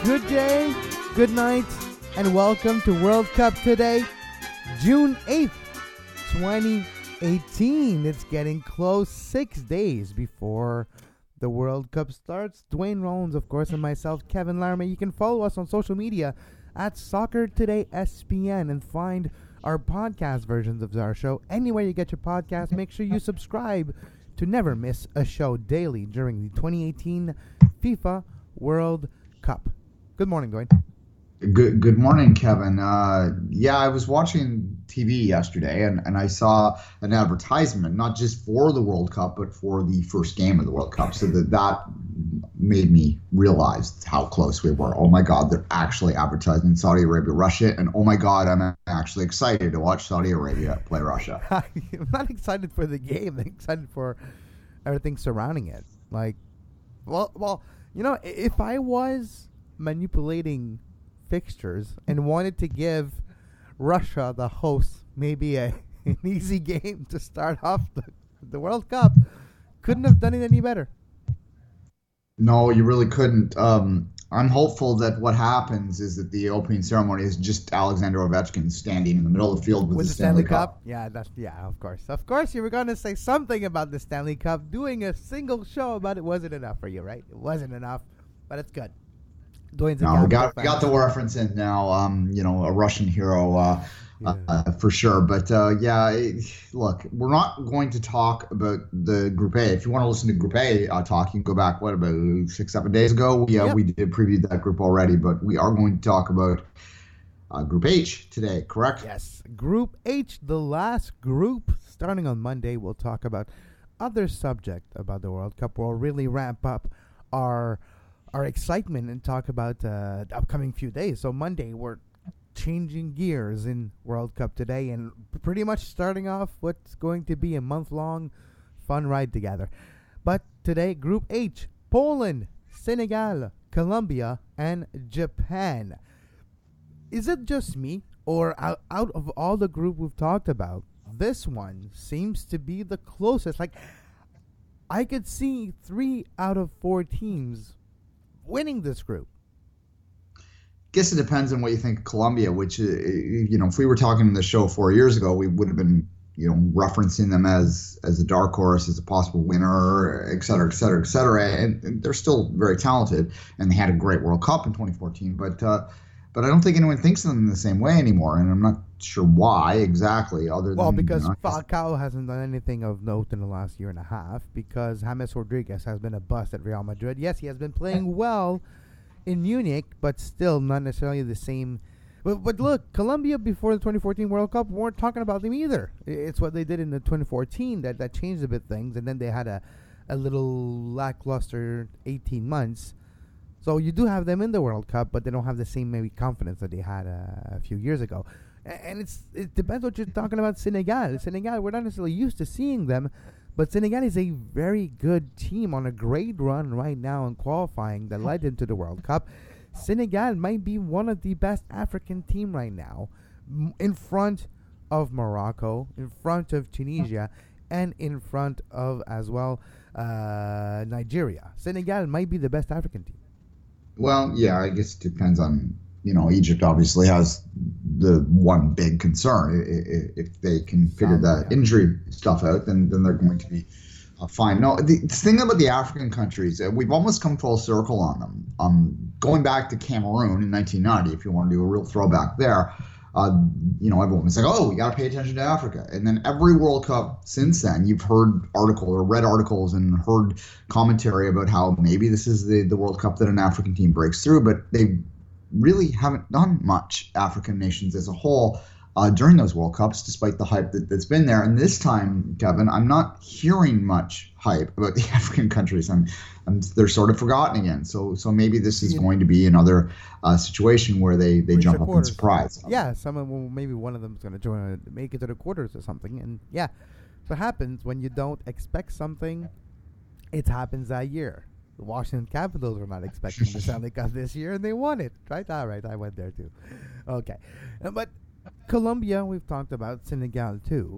Good day, good night, and welcome to World Cup Today, June 8th, 2018. It's getting close, 6 days before the World Cup starts. Dwayne Rollins, of course, and myself, Kevin Laramie. You can follow us on social media at Soccer Today SPN and find our podcast versions of our show anywhere you get your podcast. Make sure you subscribe to never miss a show daily during the 2018 FIFA World Cup. Good morning, Dwayne. Good morning, Kevin. I was watching TV yesterday, and I saw an advertisement, not just for the World Cup, but for the first game of the World Cup. So that made me realize how close we were. Oh my God, they're actually advertising Saudi Arabia, Russia, and oh my God, I'm actually excited to watch Saudi Arabia play Russia. I'm not excited for the game. I'm excited for everything surrounding it. If I was manipulating fixtures and wanted to give Russia, the host, maybe an easy game to start off the World Cup, couldn't have done it any better. No, you really couldn't. I'm hopeful that what happens is that the opening ceremony is just Alexander Ovechkin standing in the middle of the field with the Stanley Cup. Yeah, of course. Of course, you were going to say something about the Stanley Cup. Doing a single show about it wasn't enough for you, right? It wasn't enough, but it's good. We got the reference in now. A Russian hero for sure. But look, we're not going to talk about the Group A. If you want to listen to Group A talk, you can go back about 6-7 days ago. We did preview that group already, but we are going to talk about Group H today. Correct? Yes, Group H, the last group. Starting on Monday, we'll talk about other subject about the World Cup. We'll really ramp up our excitement and talk about the upcoming few days. So Monday, we're changing gears in World Cup Today and pretty much starting off what's going to be a month-long fun ride together. But today, Group H, Poland, Senegal, Colombia, and Japan. Is it just me, or out of all the group we've talked about, this one seems to be the closest? Like, I could see 3 out of 4 teams winning this group. Guess it depends on what you think of Colombia, which, if we were talking in the show 4 years ago, we would have been, referencing them as a dark horse, as a possible winner, et cetera, et cetera, et cetera. And they're still very talented, and they had a great World Cup in 2014. But I don't think anyone thinks of them in the same way anymore, and I'm not sure why exactly, because Falcao hasn't done anything of note in the last year and a half, because James Rodriguez has been a bust at Real Madrid. Yes, he has been playing well in Munich, but still not necessarily the same. But look, Colombia before the 2014 World Cup weren't talking about them either. It's what they did in the 2014 that changed a bit things, and then they had a little lackluster 18 months. So you do have them in the World Cup, but they don't have the same maybe confidence that they had a few years ago. And it depends what you're talking about. Senegal, we're not necessarily used to seeing them, but Senegal is a very good team on a great run right now in qualifying that led them to the World Cup. Senegal might be one of the best African team right now, in front of Morocco, in front of Tunisia, and in front of, as well, Nigeria. Senegal might be the best African team. Well, yeah, I guess it depends on, Egypt obviously has the one big concern. If they can figure that injury stuff out, then they're going to be fine. No, the thing about the African countries, we've almost come full circle on them. Going back to Cameroon in 1990, if you want to do a real throwback there, everyone was like, oh, we got to pay attention to Africa. And then every World Cup since then, you've heard read articles and heard commentary about how maybe this is the World Cup that an African team breaks through, but they really haven't done much, African nations as a whole, during those World Cups, despite the hype that's been there. And this time, Kevin, I'm not hearing much hype about the African countries. They're sort of forgotten again. So maybe this is going to be another situation where they jump up in surprise. Yeah, maybe one of them is going to make it to the quarters or something. And yeah, so it happens when you don't expect something. It happens that year. The Washington Capitals were not expecting the Stanley Cup this year, and they won it. Right? All right, I went there too. Okay, but Colombia, we've talked about. Senegal too.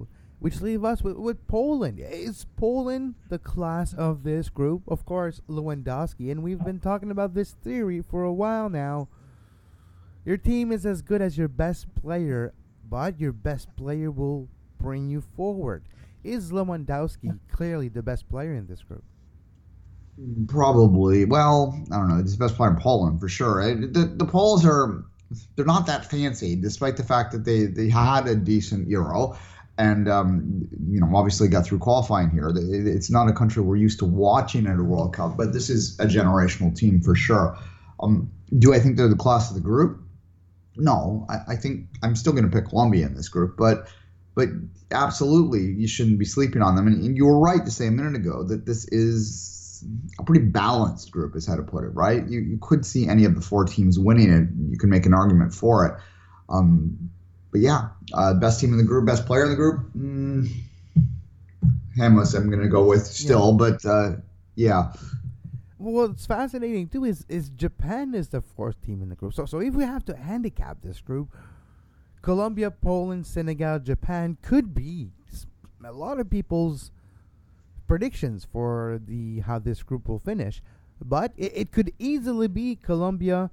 which leave us with Poland. Is Poland the class of this group? Of course, Lewandowski, and we've been talking about this theory for a while now. Your team is as good as your best player, but your best player will bring you forward. Is Lewandowski clearly the best player in this group? Probably. Well, I don't know. He's the best player in Poland for sure. The Poles they're not that fancy, despite the fact that they had a decent Euro, and obviously got through qualifying here. It's not a country we're used to watching at a World Cup, but this is a generational team for sure. Do I think they're the class of the group? No, I think I'm still going to pick Colombia in this group, but absolutely you shouldn't be sleeping on them. And you were right to say a minute ago that this is a pretty balanced group, is how to put it, right? You could see any of the four teams winning it. You can make an argument for it. But yeah, best team in the group, best player in the group, Hamas I'm going to go with still, but yeah. Well, what's fascinating too is Japan is the fourth team in the group. So if we have to handicap this group, Colombia, Poland, Senegal, Japan could be a lot of people's predictions for how this group will finish. But it could easily be Colombia,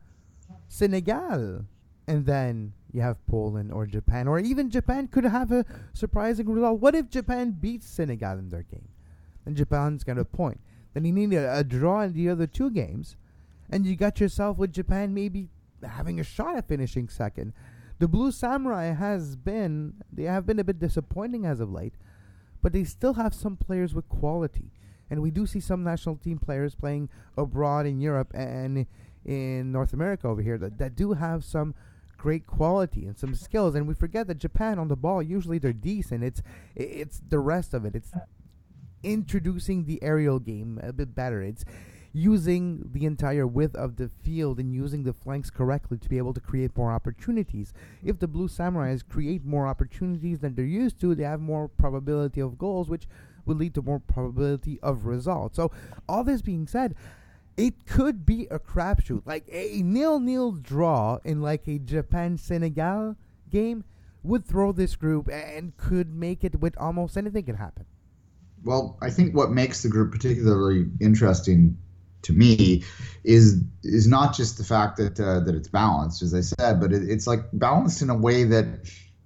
Senegal, and then you have Poland or Japan, or even Japan could have a surprising result. What if Japan beats Senegal in their game? Then Japan's got a point. Then you need a draw in the other two games, and you got yourself with Japan maybe having a shot at finishing second. The Blue Samurai have been a bit disappointing as of late, but they still have some players with quality. And we do see some national team players playing abroad in Europe and in North America over here that do have some great quality and some skills. And we forget that Japan on the ball, usually they're decent. It's the rest of it. It's introducing the aerial game a bit better. It's using the entire width of the field and using the flanks correctly to be able to create more opportunities. If the Blue Samurais create more opportunities than they're used to, they have more probability of goals, which will lead to more probability of results. So all this being said, it could be a crapshoot. Like a 0-0 draw in like a Japan-Senegal game would throw this group and could make it with almost anything can happen. Well, I think what makes the group particularly interesting to me is not just the fact that it's balanced, as I said, but it's like balanced in a way that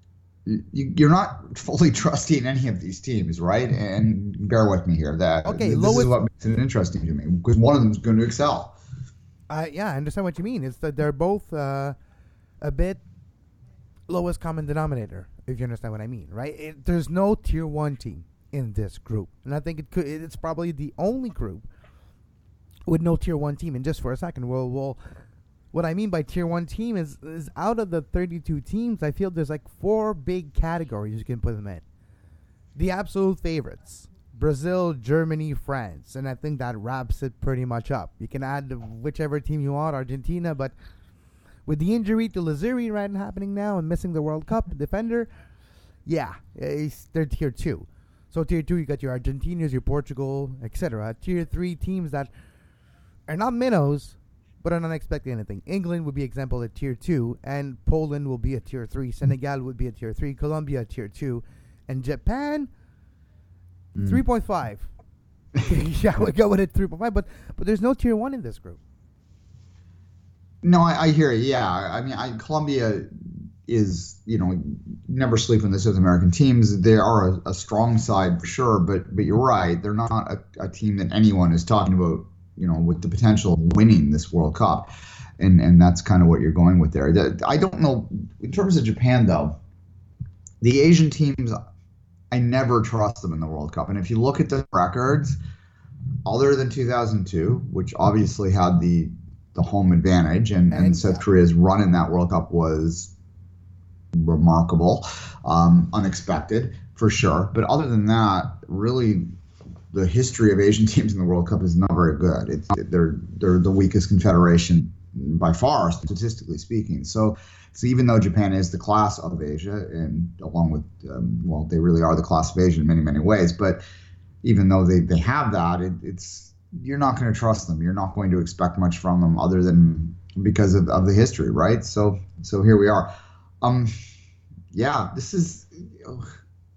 you're not fully trusting any of these teams, right? And bear with me here. This is what makes it interesting to me, because one of them is going to excel. Yeah, I understand what you mean. It's that they're both a bit lowest common denominator, if you understand what I mean, right? There's no tier 1 team in this group, and I think it's probably the only group with no tier 1 team. And just for a second, well, what I mean by tier 1 team is out of the 32 teams, I feel there's like 4 big categories you can put them in. The absolute favorites: Brazil, Germany, France, and I think that wraps it pretty much up. You can add whichever team you want, Argentina, but with the injury to Lazuri happening now and missing the World Cup defender, yeah, they're tier 2. So tier 2, you got your Argentinas, your Portugal, etc. Tier 3 teams that are not minnows, but are not expecting anything. England would be example at tier 2, and Poland will be a tier 3. Senegal would be a tier 3. Colombia a tier 2, and Japan 3.5. Yeah, we go with it 3.5, but there's no tier 1 in this group. No, I hear you. Yeah, I mean, Colombia is, never sleep on the South American teams. They are a strong side for sure, but you're right. They're not a team that anyone is talking about, with the potential of winning this World Cup. And that's kind of what you're going with there. I don't know. In terms of Japan, though, the Asian teams, I never trust them in the World Cup. And if you look at the records, other than 2002, which obviously had the home advantage, and South Korea's run in that World Cup was remarkable, unexpected for sure. But other than that, really, the history of Asian teams in the World Cup is not very good. They're the weakest confederation by far, statistically speaking. So even though Japan is the class of Asia, and along with, they really are the class of Asia in many, many ways, but even though they have that, you're not going to trust them. You're not going to expect much from them other than because of the history, right? So here we are. Yeah, this is.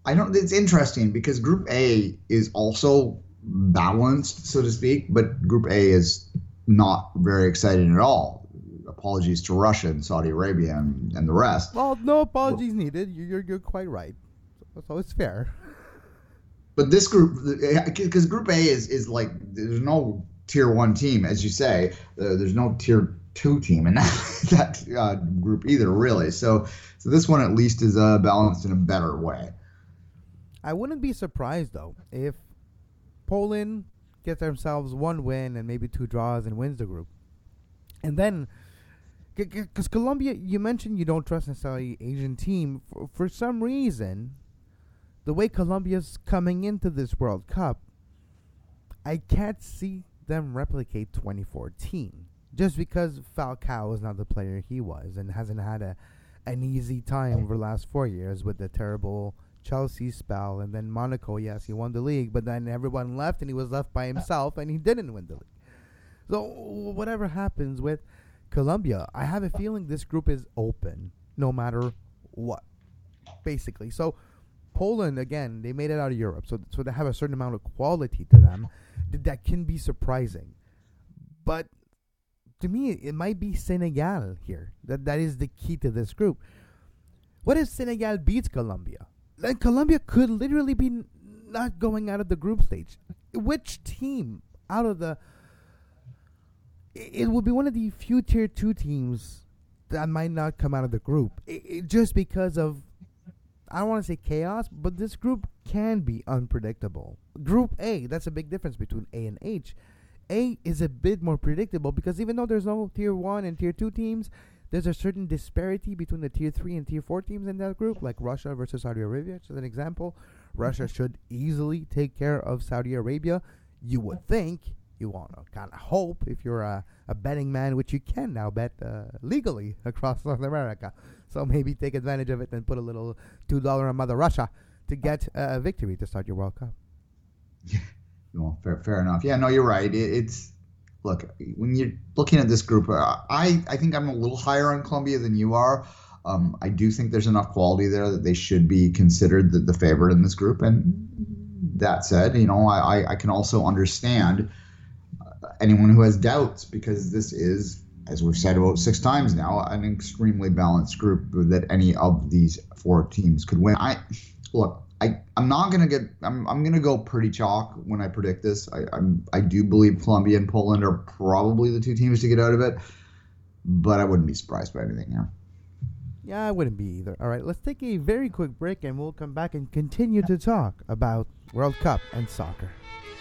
I don't. It's interesting because Group A is also balanced, so to speak, but Group A is not very exciting at all. Apologies to Russia and Saudi Arabia and the rest. Well, no apologies needed. You're quite right. So it's fair. But this group, because Group A is like, there's no tier 1 team, as you say. There's no tier 2 team in that group either, really. So this one at least is balanced in a better way. I wouldn't be surprised, though, if Poland gets themselves 1 win and maybe 2 draws and wins the group. And then, because Colombia, you mentioned you don't trust necessarily Asian team. For some reason, the way Colombia's coming into this World Cup, I can't see them replicate 2014. Just because Falcao is not the player he was and hasn't had an easy time over the last 4 years with the terrible Chelsea spell, and then Monaco, yes, he won the league, but then everyone left and he was left by himself and he didn't win the league. So whatever happens with Colombia, I have a feeling this group is open no matter what, basically. So Poland, again, they made it out of Europe, so they have a certain amount of quality to them that can be surprising. But to me, it might be Senegal here. That is the key to this group. What if Senegal beats Colombia? Then Colombia could literally be not going out of the group stage. Which team out of the... It would be one of the few tier 2 teams that might not come out of the group. Just because of, I don't want to say chaos, but this group can be unpredictable. Group A, that's a big difference between A and H. A is a bit more predictable because even though there's no tier 1 and tier 2 teams, there's a certain disparity between the tier 3 and tier 4 teams in that group, like Russia versus Saudi Arabia. As an example, Russia should easily take care of Saudi Arabia. You would think. You want to kind of hope if you're a betting man, which you can now bet legally across North America. So maybe take advantage of it and put a little $2 on Mother Russia to get a victory to start your World Cup. Yeah, well, fair enough. Yeah, no, you're right. It's look, when you're looking at this group, I think I'm a little higher on Colombia than you are. I do think there's enough quality there that they should be considered the favorite in this group. And that said, I can also understand anyone who has doubts, because this is, as we've said about 6 times now, an extremely balanced group that any of these 4 teams could win. I'm gonna go pretty chalk when I predict this. I do believe Colombia and Poland are probably the 2 teams to get out of it, but I wouldn't be surprised by anything here. Yeah, I wouldn't be either. All right, let's take a very quick break and we'll come back and continue to talk about World Cup and soccer.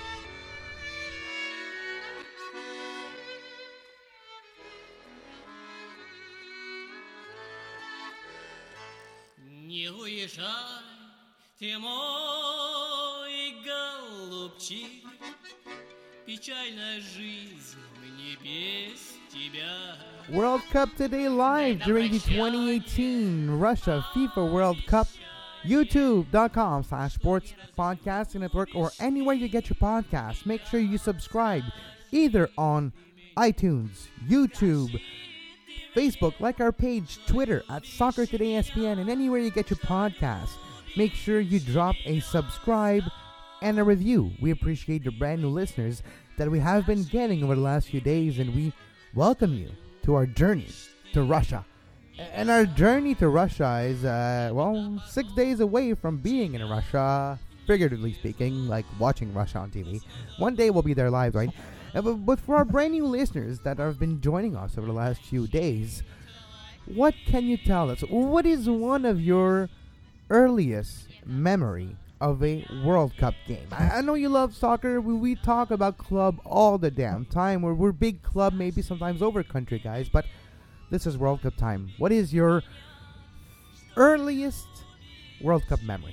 Не уезжай, ты мой голубчик, печальная жизнь мне без тебя. World Cup Today live during the 2018 Russia FIFA World Cup. YouTube.com/Sports Podcasting Network, or anywhere you get your podcasts. Make sure you subscribe either on iTunes, YouTube, Facebook, like our page, Twitter at Soccer Today SPN, and anywhere you get your podcasts. Make sure you drop a subscribe and a review. We appreciate the brand new listeners that we have been getting over the last few days, and we welcome you to our journey to Russia. And our journey to Russia is, 6 days away from being in Russia, figuratively speaking, like watching Russia on TV. One day we'll be there live, right? But for our brand new listeners that have been joining us over the last few days, what can you tell us? What is one of your earliest memory of a World Cup game? I know you love soccer. We talk about club all the damn time. We're big club, maybe sometimes over country guys, but this is World Cup time. What is your earliest World Cup memory?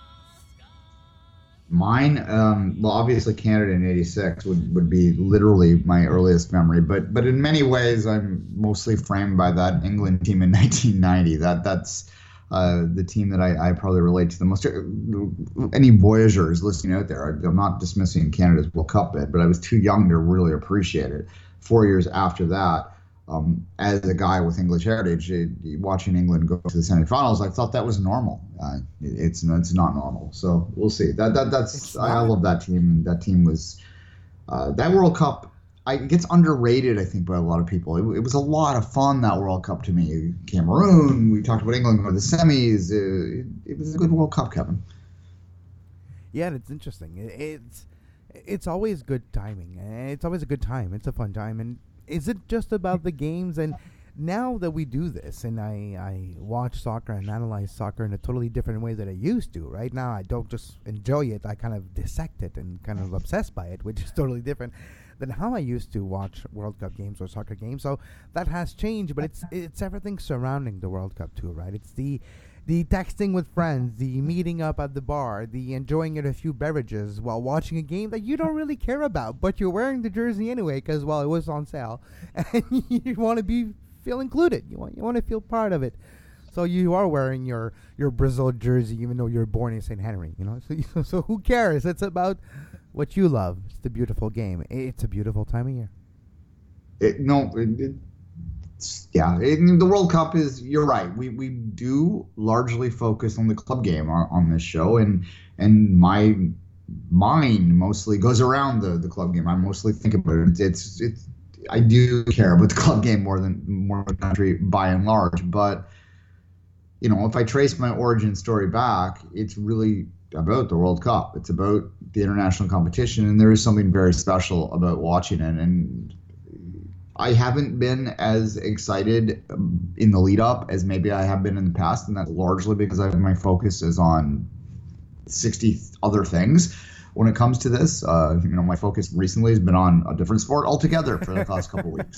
Mine, obviously Canada in '86 would be literally my earliest memory, but in many ways I'm mostly framed by that England team in 1990. That's the team that I probably relate to the most. Any Voyageurs listening out there, I'm not dismissing Canada's World Cup bid, but I was too young to really appreciate it. 4 years after that, As a guy with English heritage, watching England go to the semifinals, I thought that was normal. It's not normal. So we'll see. That's I love that team. And that team was that World Cup. It gets underrated, I think, by a lot of people. It was a lot of fun, that World Cup, to me. Cameroon, we talked about England going to the semis. It was a good World Cup, Kevin. Yeah, and it's interesting. It's always good timing. It's always a good time. It's a fun time. And is it just about the games? And now that we do this, and I watch soccer and analyze soccer in a totally different way than I used to. Right now, I don't just enjoy it. I kind of dissect it and kind of obsess by it, which is totally different than how I used to watch World Cup games or soccer games. So that has changed, but it's everything surrounding the World Cup too, right? It's the texting with friends, the meeting up at the bar, the enjoying a few beverages while watching a game that you don't really care about, but you're wearing the jersey anyway because, well, it was on sale, and you want to feel included. You want to feel part of it. So you are wearing your Brazil jersey even though you're born in St. Henry, you know? So who cares? It's about what you love. It's the beautiful game. It's a beautiful time of year. The World Cup is, you're right. We do largely focus on the club game on this show, and my mind mostly goes around the club game. I mostly think about it. I do care about the club game more than the country by and large, but if I trace my origin story back, it's really about the World Cup. It's about the international competition, and there is something very special about watching it. And I haven't been as excited in the lead up as maybe I have been in the past, and that's largely because my focus is on 60 other things. When it comes to this, my focus recently has been on a different sport altogether for the last couple of weeks.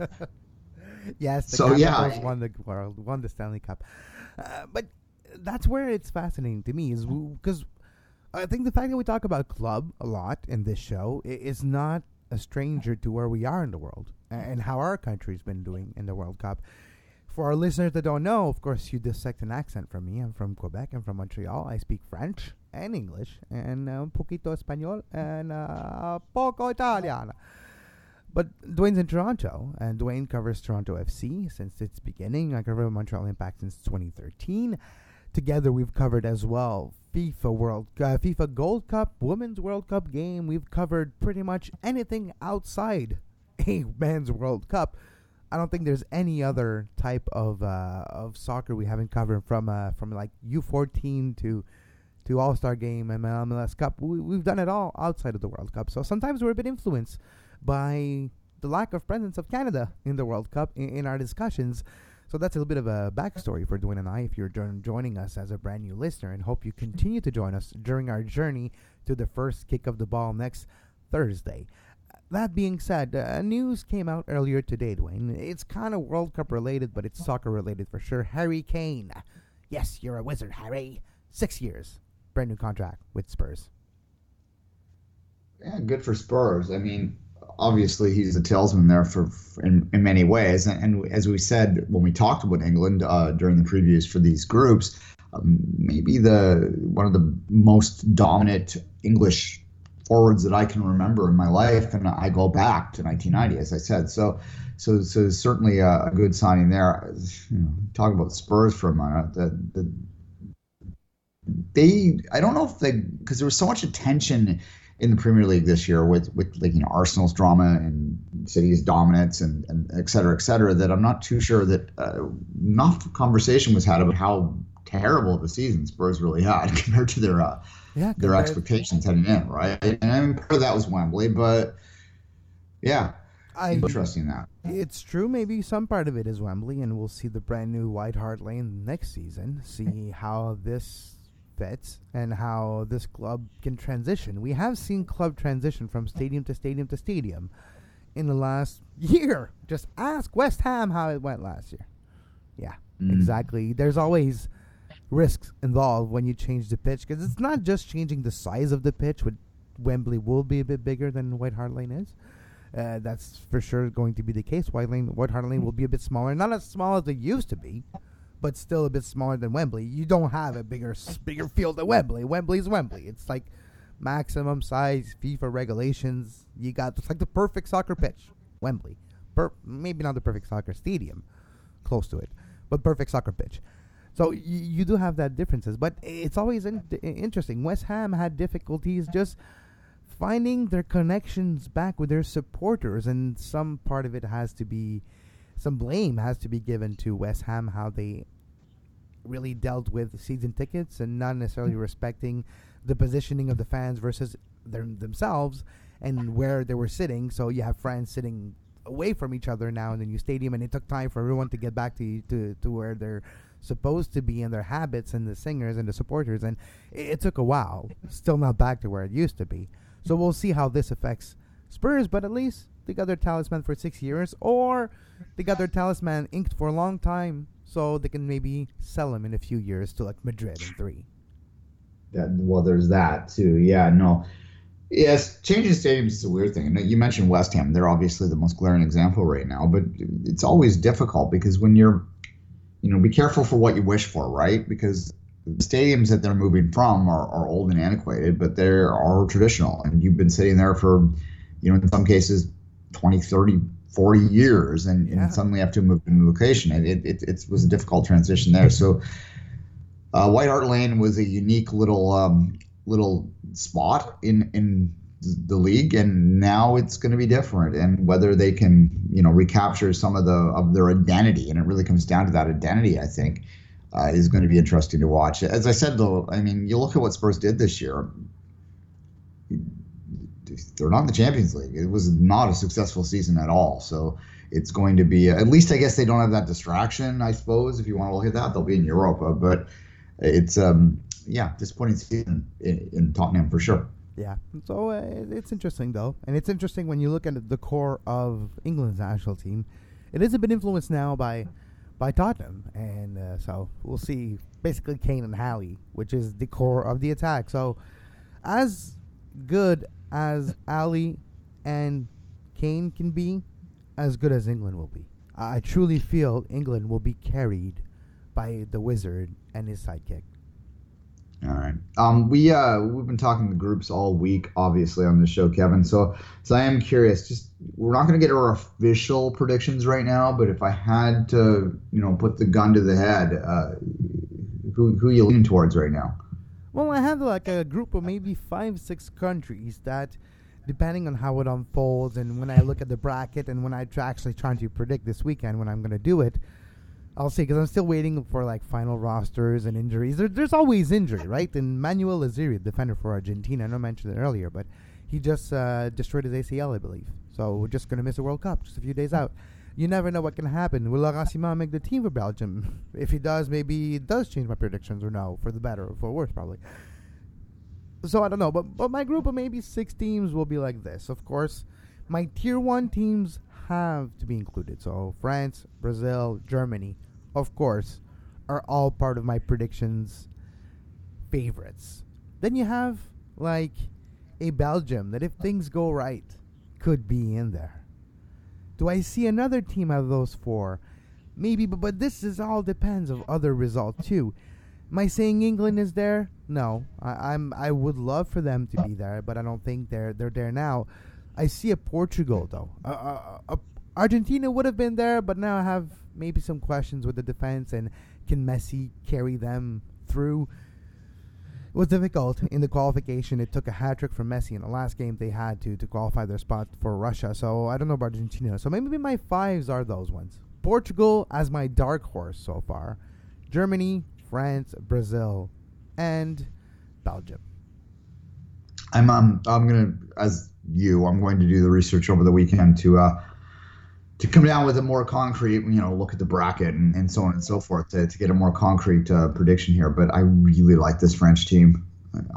Yes, the Capitals won the world, won the Stanley Cup. But that's where it's fascinating to me, is because I think the fact that we talk about club a lot in this show is not a stranger to where we are in the world and how our country's been doing in the World Cup. For our listeners that don't know, of course, you dissect an accent from me. I'm from Quebec. I'm from Montreal. I speak French and English and un poquito Espanol and poco Italiano. But Dwayne's in Toronto, and Dwayne covers Toronto FC since its beginning. I cover Montreal Impact since 2013. Together, we've covered as well FIFA Gold Cup, Women's World Cup game. We've covered pretty much anything outside a men's World Cup. I don't think there's any other type of soccer we haven't covered, from like U14 to All-Star Game and MLS Cup. We've done it all outside of the World Cup. So sometimes we're a bit influenced by the lack of presence of Canada in the World Cup in our discussions. So that's a little bit of a backstory for Dwayne and I, if you're joining us as a brand new listener, and hope you continue to join us during our journey to the first kick of the ball next Thursday. That being said, news came out earlier today, Dwayne. It's kind of World Cup related, but it's soccer related for sure. Harry Kane. Yes, you're a wizard, Harry. 6 years. Brand new contract with Spurs. Yeah, good for Spurs. I mean, obviously he's a talisman there in many ways. And as we said when we talked about England during the previews for these groups, maybe one of the most dominant English forwards that I can remember in my life, and I go back to 1990, as I said. So certainly a good signing there. Talk about Spurs for a minute. I don't know if because there was so much attention in the Premier League this year with Arsenal's drama and City's dominance and et cetera, that I'm not too sure that enough conversation was had about how terrible of a season Spurs really had compared to their expectations heading in, right? And I mean, part of that was Wembley, but yeah, interesting that. It's true. Maybe some part of it is Wembley, and we'll see the brand new White Hart Lane next season, see how this fits and how this club can transition. We have seen club transition from stadium to stadium to stadium in the last year. Just ask West Ham how it went last year. Yeah, exactly. There's always risks involved when you change the pitch, because it's not just changing the size of the pitch. Wembley will be a bit bigger than White Hart Lane is. That's for sure going to be the case. White Hart Lane will be a bit smaller, not as small as it used to be, but still a bit smaller than Wembley. You don't have a bigger field than Wembley. Wembley's Wembley. It's like maximum size FIFA regulations. It's like the perfect soccer pitch, Wembley. maybe not the perfect soccer stadium, close to it, but perfect soccer pitch. So you do have that differences, but it's always interesting. West Ham had difficulties just finding their connections back with their supporters, and some part of it some blame has to be given to West Ham, how they really dealt with season tickets and not necessarily respecting the positioning of the fans versus themselves and where they were sitting. So you have fans sitting away from each other now in the new stadium, and it took time for everyone to get back to where they're supposed to be in their habits, and the singers and the supporters, and it took a while. Still not back to where it used to be. So we'll see how this affects Spurs, but at least they got their talisman for 6 years, or they got their talisman inked for a long time, so they can maybe sell them in a few years to like Madrid in 3. Well, there's that too. Yeah, no. Yes, changing stadiums is a weird thing. You mentioned West Ham. They're obviously the most glaring example right now, but it's always difficult because when you're, be careful for what you wish for, right? Because the stadiums that they're moving from are old and antiquated, but they are traditional. And you've been sitting there for, in some cases, 20, 30, 40 years, and suddenly have to move to a new location. It was a difficult transition there. So White Hart Lane was a unique little spot in the league, and now it's going to be different. And whether they can, recapture some of their identity, and it really comes down to that identity, I think, is going to be interesting to watch. As I said, though, you look at what Spurs did this year. They're not in the Champions League. It was not a successful season at all. So it's going to be, at least I guess they don't have that distraction, I suppose, if you want to look at that. They'll be in Europa, but it's, disappointing season in Tottenham for sure. Yeah, so it's interesting, though. And it's interesting when you look at the core of England's national team. It is a bit influenced now by Tottenham. And so we'll see basically Kane and Halley, which is the core of the attack. So as good as Ali and Kane can be, as good as England will be. I truly feel England will be carried by the Wizard and his sidekick. All right. We've been talking the groups all week, obviously, on the show, Kevin. So I am curious. Just, we're not going to get our official predictions right now, but if I had to, put the gun to the head, who are you leaning towards right now? Well, I have like a group of maybe 5-6 countries that, depending on how it unfolds, and when I look at the bracket, and when I actually trying to predict this weekend when I'm going to do it, I'll see, because I'm still waiting for like final rosters and injuries. There's always injury, right? And Manuel Azziri, defender for Argentina, I know I mentioned it earlier, but he just destroyed his ACL, I believe. So we're just going to miss the World Cup, just a few days out. You never know what can happen. Will Laurent Simon make the team for Belgium? If he does, maybe it does change my predictions, or no, for the better or for worse, probably. So I don't know, but my group of maybe 6 teams will be like this. Of course, my tier 1 teams have to be included. So France, Brazil, Germany, of course, are all part of my predictions favorites. Then you have like a Belgium that, if things go right, could be in there. Do I see another team out of those 4? Maybe, but this all depends of other results too. Am I saying England is there? No, I would love for them to be there, but I don't think they're there now. I see a Portugal though. Argentina would have been there, but now I have maybe some questions with the defense, and can Messi carry them through? It was difficult in the qualification. It took a hat-trick from Messi in the last game they had to qualify their spot for Russia. So I don't know about Argentina. So maybe my 5s are those ones. Portugal as my dark horse so far. Germany, France, Brazil, and Belgium. I'm going to do the research over the weekend to come down with a more concrete, look at the bracket and so on and so forth to get a more concrete prediction here. But I really like this French team.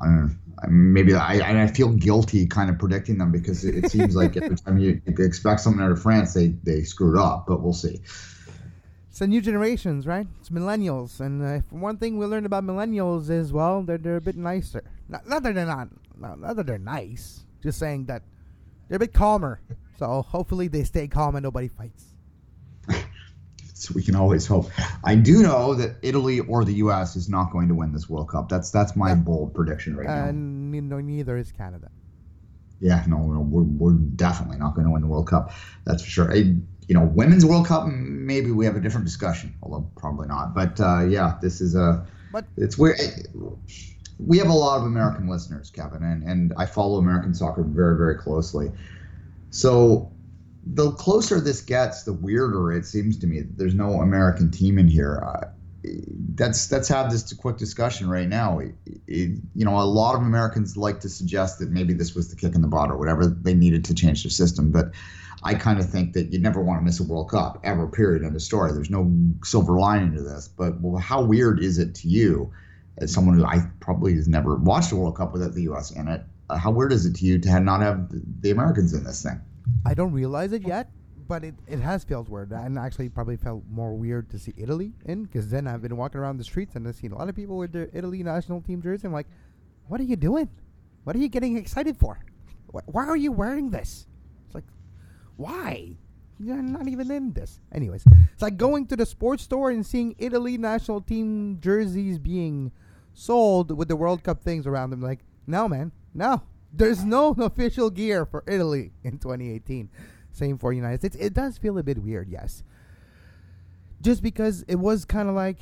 I feel guilty kind of predicting them, because it seems like every time you expect something out of France, they screwed up. But we'll see. It's the new generations, right? It's millennials, and one thing we learned about millennials is, well, they're a bit nicer. Not that they're not that they're nice. Just saying that they're a bit calmer. So hopefully they stay calm and nobody fights. So we can always hope. I do know that Italy or the U.S. is not going to win this World Cup. That's my bold prediction right now. Neither is Canada. Yeah, no, we're definitely not going to win the World Cup. That's for sure. Women's World Cup, maybe we have a different discussion, although probably not. But this is it's weird. We have a lot of American listeners, Kevin, and I follow American soccer very, very closely. So the closer this gets, the weirder it seems to me that there's no American team in here. Let's have this quick discussion right now. A lot of Americans like to suggest that maybe this was the kick in the butt or whatever they needed to change their system, but I kind of think that you never want to miss a World Cup ever, period, end of story. There's no silver lining to this. But how weird is it to you, as someone who I probably has never watched a World Cup without the U.S. in it, how weird is it to you to not have the Americans in this thing? I don't realize it yet, but it has felt weird. And actually probably felt more weird to see Italy in, because then I've been walking around the streets and I've seen a lot of people with their Italy national team jersey. I'm like, what are you doing? What are you getting excited for? Why are you wearing this? It's like, why? You're not even in this. Anyways, it's like going to the sports store and seeing Italy national team jerseys being sold with the World Cup things around them. Like, no, man, no. There's no official gear for Italy in 2018. Same for United States. It does feel a bit weird, yes. Just because it was kind of like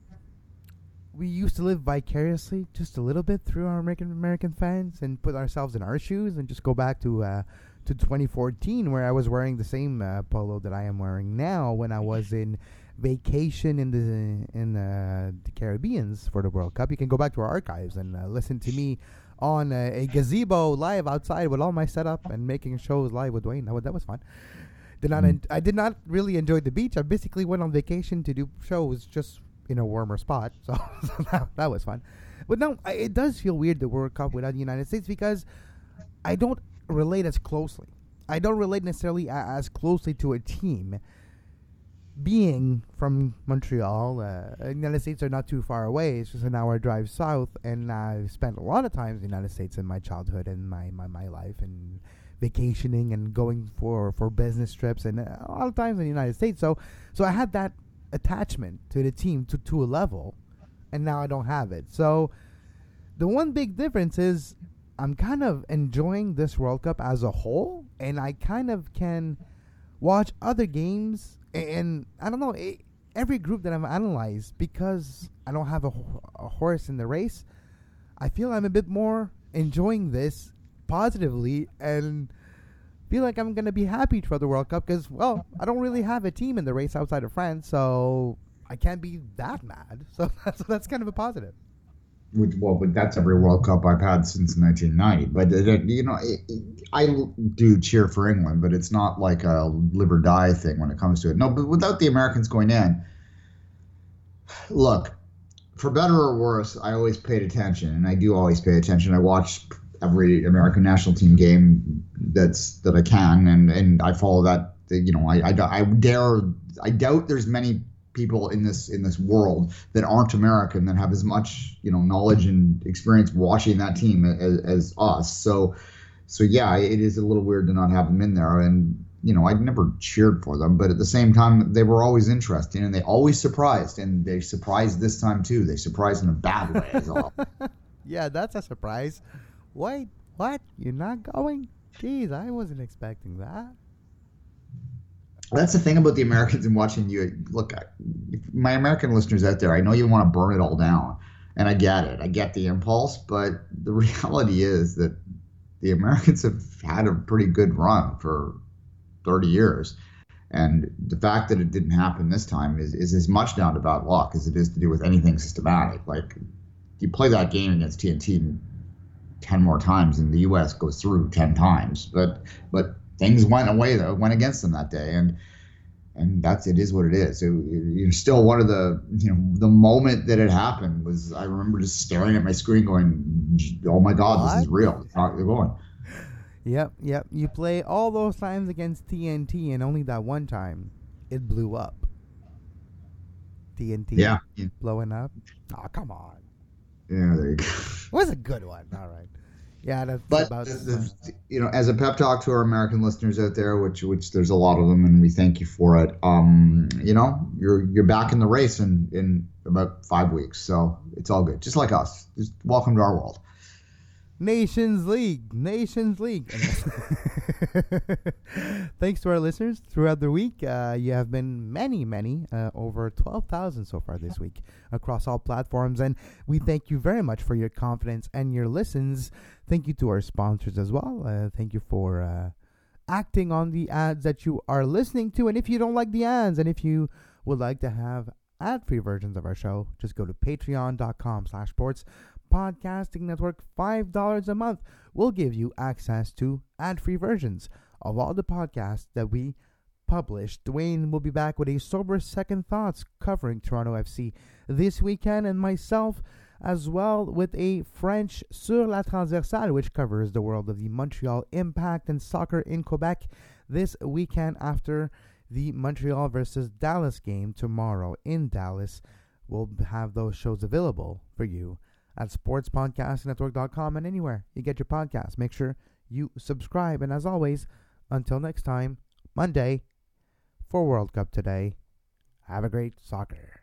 we used to live vicariously just a little bit through our American fans and put ourselves in our shoes and just go back to 2014, where I was wearing the same polo that I am wearing now when I was in vacation in the Caribbeans for the World Cup. You can go back to our archives and listen to me on a gazebo live outside with all my setup and making shows live with Dwayne. That was fun. I did not really enjoy the beach. I basically went on vacation to do shows just in a warmer spot, so that was fun. But no, it does feel weird, the World Cup without the United States, because I don't relate as closely. I don't relate necessarily as closely to a team. Being from Montreal, the United States are not too far away. It's just an hour drive south, and I've spent a lot of times in the United States in my childhood and my life, and vacationing and going for business trips, and a lot of times in the United States. So I had that attachment to the team to a level, and now I don't have it. So the one big difference is I'm kind of enjoying this World Cup as a whole, and I kind of can watch other games, and I don't know, every group that I've analyzed, because I don't have a horse in the race, I feel I'm a bit more enjoying this positively and feel like I'm going to be happy for the World Cup because, well, I don't really have a team in the race outside of France, so I can't be that mad. So that's kind of a positive. Well, but that's every World Cup I've had since 1990. But, I do cheer for England, but it's not like a live or die thing when it comes to it. No, but without the Americans going in, look, for better or worse, I always paid attention, and I do always pay attention. I watch every American national team game that I can, and I follow that. I doubt there's many people in this world that aren't American that have as much knowledge and experience watching that team as us. So yeah, it is a little weird to not have them in there. And I'd never cheered for them, but at the same time, they were always interesting, and they always surprised, and they surprised this time too. They surprised in a bad way as well. Yeah, that's a surprise. Wait, what? You're not going? Jeez, I wasn't expecting that. That's the thing about the Americans and watching you. Look, my American listeners out there, I know you want to burn it all down, and I get it. I get the impulse, but the reality is that the Americans have had a pretty good run for 30 years. And the fact that it didn't happen this time is as much down to bad luck as it is to do with anything systematic. Like, you play that game against TNT 10 more times and the U.S. goes through 10 times. But things went against them that day. And it is what it is. Still one of the moment that it happened was, I remember just staring at my screen going, oh my God, what? This is real. It's not going. Yep. You play all those times against TNT, and only that one time it blew up. TNT blowing up. Oh, come on. Yeah, there you go. It was a good one. All right. Yeah, that's but about as a pep talk to our American listeners out there, which there's a lot of them, and we thank you for it. You're back in the race in about 5 weeks, so it's all good. Just like us. Just welcome to our world. Nations League. Thanks to our listeners throughout the week. You have been many, over 12,000 so far this week across all platforms. And we thank you very much for your confidence and your listens. Thank you to our sponsors as well. Thank you for acting on the ads that you are listening to. And if you don't like the ads, and if you would like to have ad-free versions of our show, just go to patreon.com/sports podcasting network. $5 a month will give you access to ad-free versions of all the podcasts that we publish. Dwayne will be back with a sober second thoughts covering Toronto FC this weekend, and myself as well with a French Sur la Transversale, which covers the world of the Montreal Impact and soccer in Quebec this weekend after the Montreal versus Dallas game tomorrow in Dallas. We'll have those shows available for you at sportspodcastingnetwork.com and anywhere you get your podcasts. Make sure you subscribe. And as always, until next time, Monday for World Cup Today, have a great soccer.